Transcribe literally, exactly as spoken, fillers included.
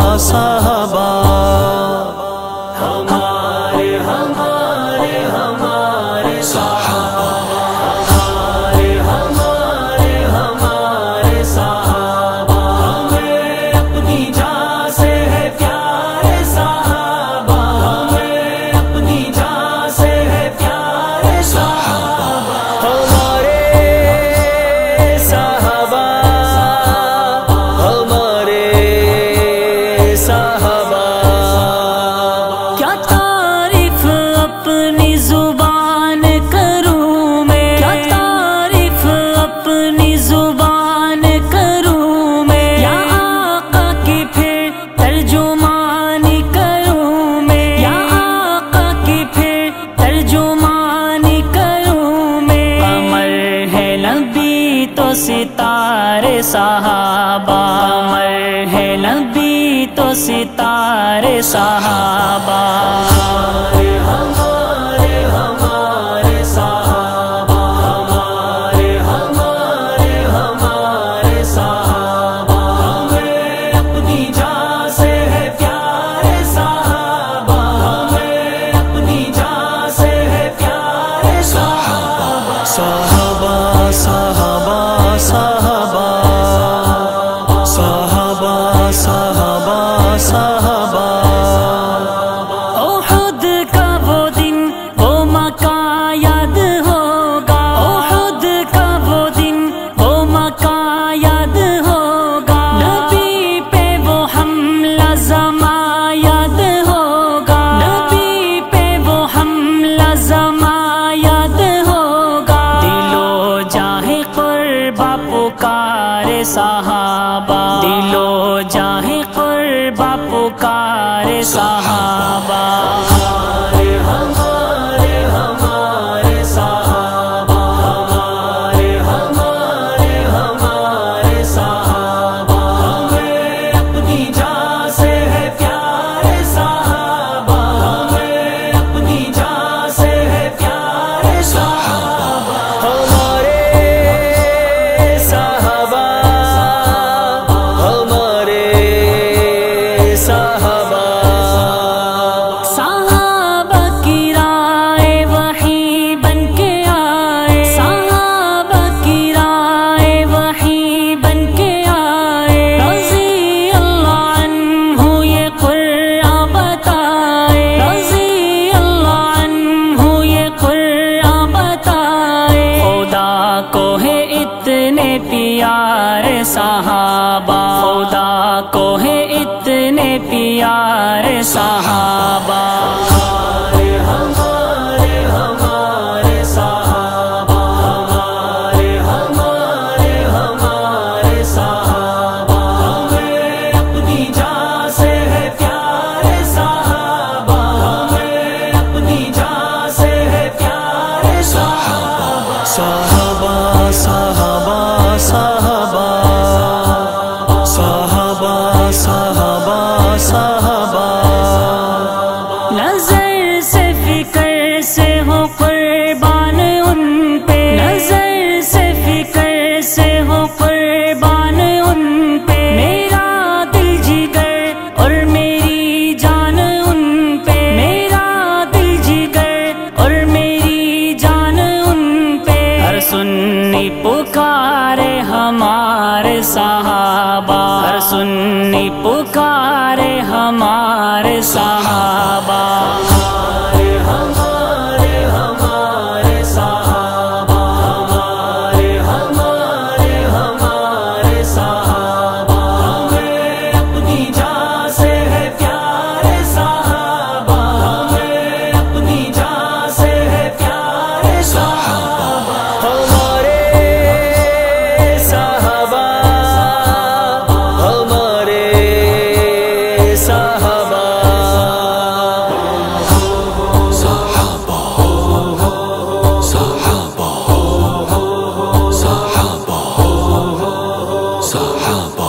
صحابہ ہمارے ہمارے ہمارے صحابہ ہمارے ہمارے ہمارے صحابہ ہمیں اپنی جان سے ہے پیارے صحابہ ہمیں اپنی جان سے ہے پیارے صحابہ ہمارے صحابہ ہمارے صحابہ کیا تعریف اپنی زبان کروں میں کیا تعریف اپنی زبان کروں میں یا آقا کی پھر ترجمانی کروں میں یا آقا کی پھر ترجمانی کروں میں قمر ہے نبی تو ستارے صحابہ قمر ہے نبی تو ستارے صحابہ ہمارے ہمارے صحابہ ہمارے ہمارے ہمارے صحابہ ہمیں اپنی جان سے ہے پیارے صحابہ ہمیں اپنی جان سے ہے پیارے صحابہ صحابہ صحابہ صحابہ صحابہ صحابہ صحابہ احد کا وہ دن وہ مکان یاد ہوگا احد کا وہ دن وہ مکان یاد ہوگا نبی پہ وہ حملہ زماں یاد ہوگا نبی پہ وہ حملہ زماں یاد ہوگا دل و جاہ قربا پکارے صحابہ دل و جاہ قربا پکارے صحابہ ہمارے ہمارے ہمارے صحابہ ہمارے ہمارے ہمارے صحابہ ہمیں اپنی جان سے ہے پیارے صحابہ ہمیں اپنی جان سے ہے پیارے صحابہ ہمارے صحابہ ہمارے صحابہ صحابہ کی رائے وحی بن کے آئے صحابہ کی رائے وحی بن کے آئے رضی اللہ عنہ یہ قرآن بتائے رضی اللہ عنہ یہ قرآن بتائے خدا کو ہے اتنے پیارے صحابہ خدا کو ہے اتنے پیارے صحابہ ہمارے ہمارے ہمارے صحابہ ہمارے ہمارے ہمارے صحابہ ہمیں اپنی جان سے ہے پیارے صحابہ ہمیں اپنی جان سے ہے پیارے صحابہ صحابہ صحابہ صحابہ صحابہ صحابہ صحابہ نظر سے فکر سے ہو قربان ان پہ نظر سے فکر سے ہو قربان ان پہ میرا دل جگر اور میری جان ان پہ میرا دل جگر اور میری جان ان پہ ہر سنی پکارے ہمارے صحابہ ہر سنی پکارے ہمارے صحابہ ہمارے ہمارے ہمارے صحابہ ہمارے ہمارے ہمارے صحابہ ہمیں اپنی جان سے ہے پیارے صحابہ ہمیں اپنی جان سے ہے پیارے صحابہ ہمارے صحابہ ہمارے صحابہ صحابہ صحابہ صحابہ